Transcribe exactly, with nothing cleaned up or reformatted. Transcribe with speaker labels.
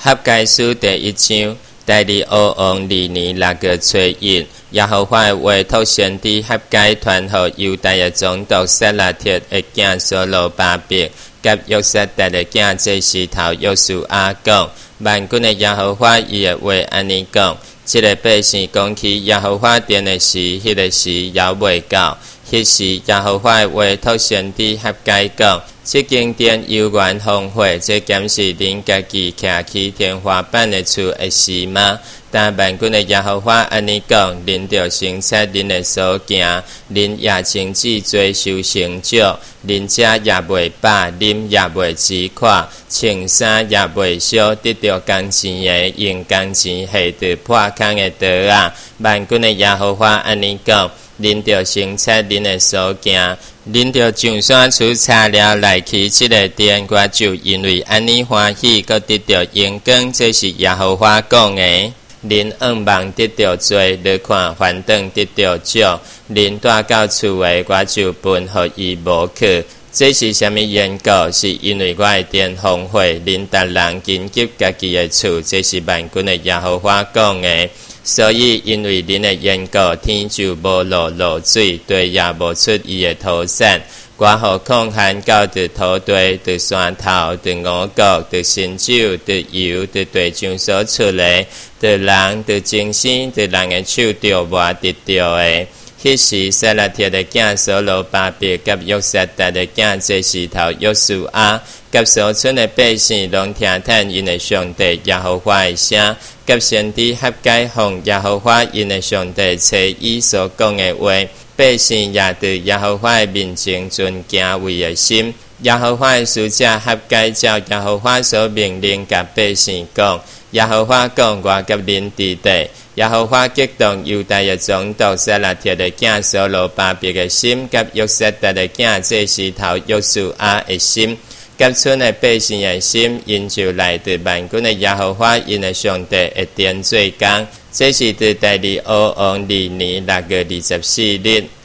Speaker 1: 合该书第一章，第二欧王二年六月初一，耶和华的话托先知合该传予犹大的总督撒拉铁的囝所罗巴伯，甲约瑟达的囝祭司头约书亚讲：万军的耶和华伊的话安尼讲，这个百姓讲起耶和华殿的事，迄、那个时也未到。迄时耶和华的话托先知合该讲：这间殿犹原荒废，这检是恁家己徛起天花板的厝的事吗？但万军的耶和华安尼讲：恁着省察恁的所行，恁也清止做收成少，恁食也袂饱，啉也袂止渴，穿衫也袂少，得到工钱的用工钱下着破空的刀啊！万军的耶和华安尼讲。恁着省察恁的所行，恁着上山出材料来去这个殿，我就因为安尼欢喜，搁得到荣光，这是耶和华讲的。恁仰望得到多，你看反等得到少，恁带到厝的，我就分予伊无去。这是什么缘故？是因为我的殿荒废，恁逐人紧急家己的厝，这是万军的耶和华讲的。所以，因为恁的缘故，天就无落露水，地也无出伊的土产。我互抗旱到的土地、的山头、的五谷、的新酒、的油、的地上所出来，的人、的精神、的人的手着我得到的。迄时，撒拉铁的囝所罗巴伯，甲约瑟达的囝祭司头约书亚，甲所村的百姓，拢听听因的上帝耶和华的声，甲先知合该奉耶和华因的上帝册伊所讲的话，百姓也对耶和华的面前尊敬畏的心。耶和华的使者合该照耶和华所命令，甲百姓讲：耶和华讲，我甲恁伫地。耶和华激动犹大的总督撒拉铁的囝所罗巴伯的心，甲约瑟达的囝祭司头约书亚的心，甲村的百姓的心，因就来对万军的耶和华因的上帝的殿做工。这是对第二欧王二年六月二十四日。